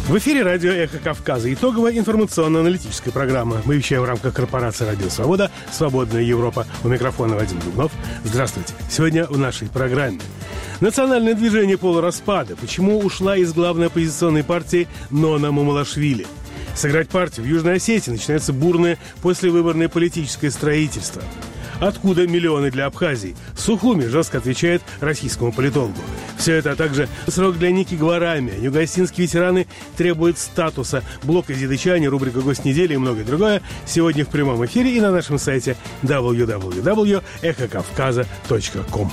В эфире радио «Эхо Кавказа». Итоговая информационно-аналитическая программа. Мы вещаем в рамках корпорации «Радио Свобода», «Свободная Европа». У микрофона Вадим Дубнов. Здравствуйте. Сегодня в нашей программе. Национальное движение полураспада. Почему ушла из главной оппозиционной партии Нона Мамулашвили? Сыграть партию в Южной Осетии начинается бурное послевыборное политическое строительство. Откуда миллионы для Абхазии? Сухуми жестко отвечает российскому политологу. Все это, а также срок для Ники Гварами. Юго-осетинские ветераны требуют статуса. Блок «Изидычане», рубрика «Гость недели» и многое другое сегодня в прямом эфире и на нашем сайте www.эхокавказа.com.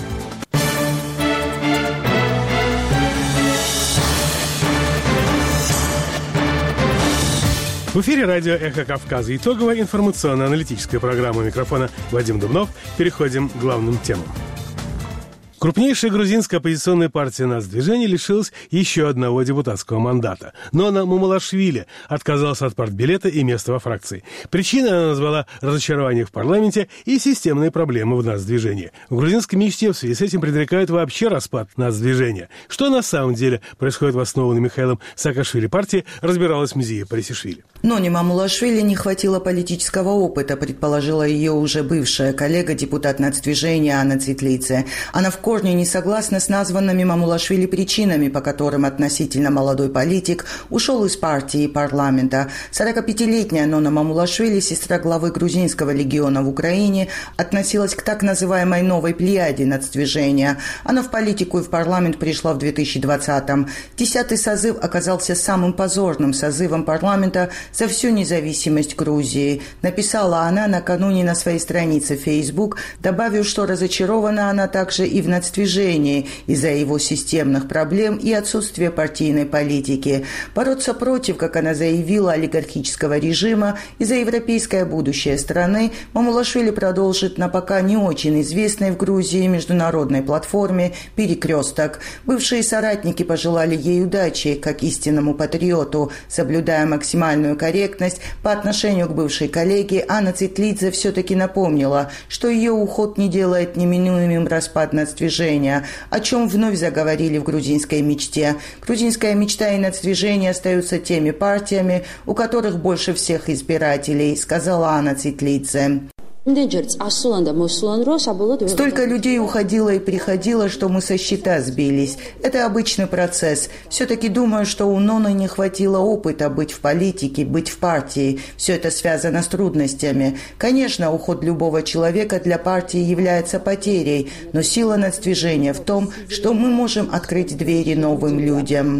В эфире радио «Эхо Кавказа». Итоговая информационно-аналитическая программа. У микрофона Вадим Дубнов. Переходим к главным темам. Крупнейшая грузинская оппозиционная партия «Нацдвижение» лишилась еще одного депутатского мандата. Нона Мамулашвили отказался от партбилета и места во фракции. Причиной она назвала разочарование в парламенте и системные проблемы в «Нацдвижении». В грузинской мечте в связи с этим предрекают вообще распад «Нацдвижения». Что на самом деле происходит в основанной Михаилом Саакашвили партии, разбиралась Мзия Парисишвили. Ноне Мамулашвили не хватило политического опыта, предположила ее уже бывшая коллега, депутат Нацдвижения Анна Цветлидзе. Она в корне не согласна с названными Мамулашвили причинами, по которым относительно молодой политик ушел из партии и парламента. 45-летняя Нона Мамулашвили, сестра главы грузинского легиона в Украине, относилась к так называемой новой плеяде Нацдвижения. Она в политику и в парламент пришла в 2020-м. 10-й созыв оказался самым позорным созывом парламента за всю независимость Грузии. Написала она накануне на своей странице в Facebook, добавив, что разочарована она также и в Нацдвижении из-за его системных проблем и отсутствия партийной политики. Бороться против, как она заявила, олигархического режима и за европейское будущее страны Мамулашвили продолжит на пока не очень известной в Грузии международной платформе «Перекресток». Бывшие соратники пожелали ей удачи, как истинному патриоту. Соблюдая максимальную корректность по отношению к бывшей коллеге, Анна Цветлидзе все-таки напомнила, что ее уход не делает неминуемым распад Нацдвижения, о чем вновь заговорили в грузинской мечте. Грузинская мечта и Нацдвижение остаются теми партиями, у которых больше всех избирателей, сказала Анна Цветлидзе. Столько людей уходило и приходило, что мы со счета сбились. Это обычный процесс. Все-таки думаю, что у Ноны не хватило опыта быть в политике, быть в партии. Все это связано с трудностями. Конечно, уход любого человека для партии является потерей, но сила Нацдвижения в том, что мы можем открыть двери новым людям.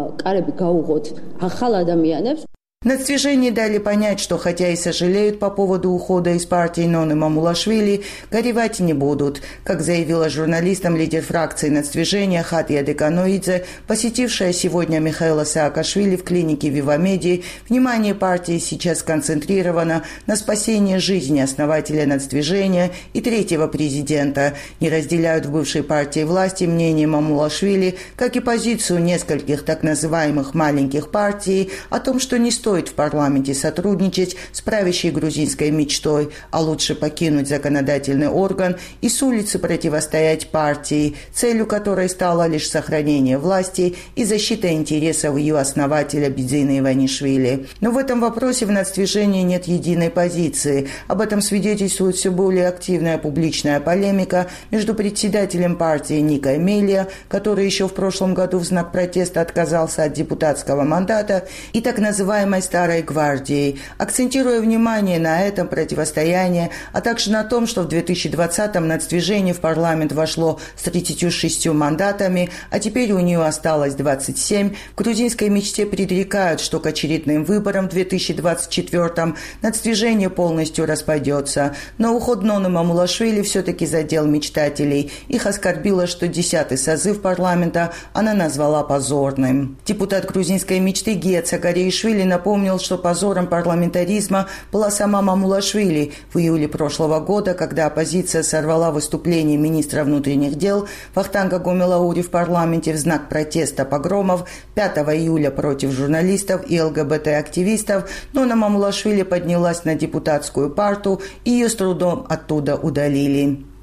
Нацдвижение дали понять, что хотя и сожалеют по поводу ухода из партии Ноны Мамулашвили, горевать не будут. Как заявила журналистам лидер фракции Нацдвижения Хатия Деканоидзе, посетившая сегодня Михаила Саакашвили в клинике Вивамеди, внимание партии сейчас сконцентрировано на спасении жизни основателя Нацдвижения и третьего президента. Не разделяют в бывшей партии власти мнение Мамулашвили, как и позицию нескольких так называемых маленьких партий о том, что не стоит в парламенте сотрудничать с правящей грузинской мечтой, а лучше покинуть законодательный орган и с улицы противостоять партии, целью которой стало лишь сохранение власти и защита интересов ее основателя Бидзина Иванишвили. Но в этом вопросе в Нацдвижении нет единой позиции. Об этом свидетельствует все более активная публичная полемика между председателем партии Никой Мелия, который еще в прошлом году в знак протеста отказался от депутатского мандата, и так называемой Старой гвардией, акцентируя внимание на этом противостоянии, а также на том, что в 2020-м Нацдвижение в парламент вошло с 36 мандатами, а теперь у нее осталось 27, в грузинской мечте предрекают, что к очередным выборам в 2024-м Нацдвижение полностью распадется. Но уход Ноны Мамулашвили все-таки задел мечтателей. Их оскорбило, что 10-й созыв парламента она назвала позорным. Депутат грузинской мечты Гия Цакариишвили напомнил, что позором парламентаризма была сама Мамулашвили в июле прошлого года, когда оппозиция сорвала выступление министра внутренних дел Вахтанга Гомелаури в парламенте в знак протеста погромов 5 июля против журналистов и ЛГБТ-активистов, но Нона Мамулашвили поднялась на депутатскую парту и ее с трудом оттуда удалили.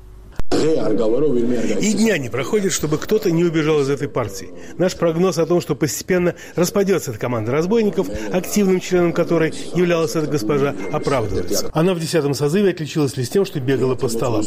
И дня не проходит, чтобы кто-то не убежал из этой партии. Наш прогноз о том, что постепенно распадется эта команда разбойников, активным членом которой являлась эта госпожа, оправдывается. Она в 10-м созыве отличилась лишь тем, что бегала по столам.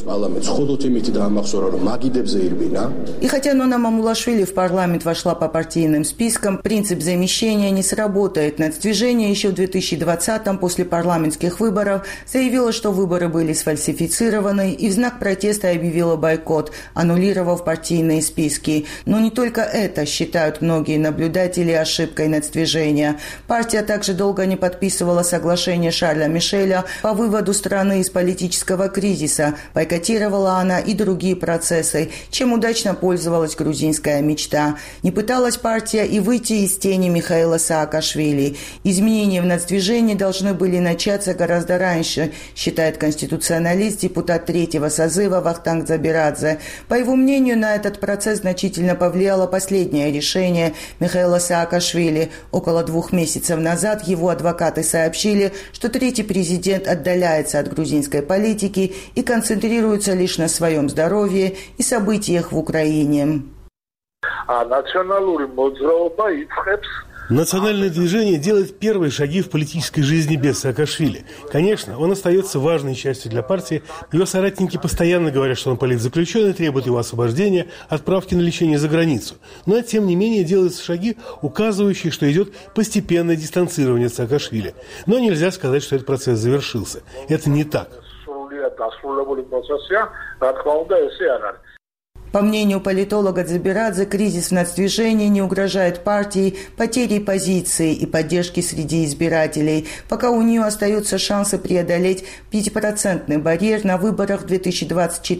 И хотя Нона Мамулашвили в парламент вошла по партийным спискам, принцип замещения не сработает. Нацдвижение еще в 2020-м после парламентских выборов заявило, что выборы были сфальсифицированы, и в знак протеста объявила бойкот, аннулировав партийные списки. Но не только это считают многие наблюдатели ошибкой нацдвижения. Партия также долго не подписывала соглашение Шарля Мишеля по выводу страны из политического кризиса. Бойкотировала она и другие процессы, чем удачно пользовалась грузинская мечта. Не пыталась партия и выйти из тени Михаила Саакашвили. Изменения в нацдвижении должны были начаться гораздо раньше, считает конституционалист, депутат 3-го созыва Вахтанг Дзабирадзе. По его мнению, на этот процесс значительно повлияло последнее решение Михаила Саакашвили. Около 2 месяцев назад его адвокаты сообщили, что 3-й президент отдаляется от грузинской политики и концентрируется лишь на своем здоровье и событиях в Украине. Национальное движение делает первые шаги в политической жизни без Саакашвили. Конечно, он остается важной частью для партии. Его соратники постоянно говорят, что он политзаключенный, требуют его освобождения, отправки на лечение за границу. Но, тем не менее, делаются шаги, указывающие, что идет постепенное дистанцирование от Саакашвили. Но нельзя сказать, что этот процесс завершился. Это не так. По мнению политолога Дзабирадзе, кризис в нацдвижении не угрожает партии потерей позиции и поддержки среди избирателей, пока у нее остаются шансы преодолеть 5% барьер на выборах 2024